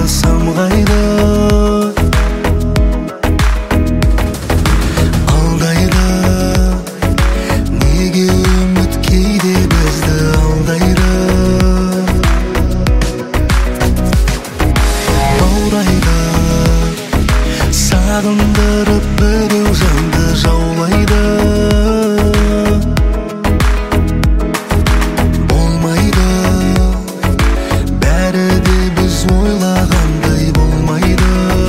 самғайды, алдайды. Неге үміт кейде бізді алдайды? Баурайды, сағындырып біреу жанды жаулайды. Болмайды, бәрі де біз ойлағандай болмайды.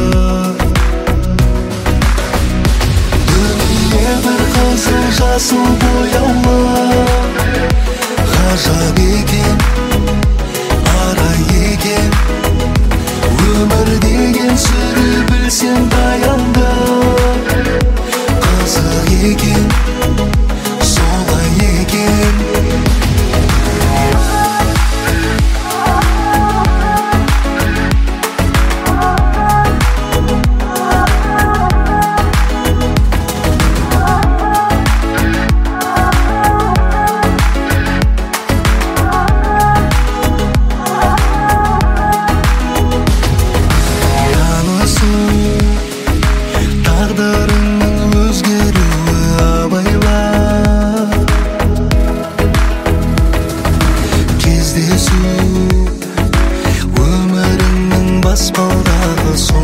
Дүние бір қызыл жасыл бояулы, ғажап екен, арай екен. Өмір деген сүрі білсең баянды, қызық екен, солай екен. Тағдырыңның өзгеруі абайла, кездесу өміріңнің баспалдағы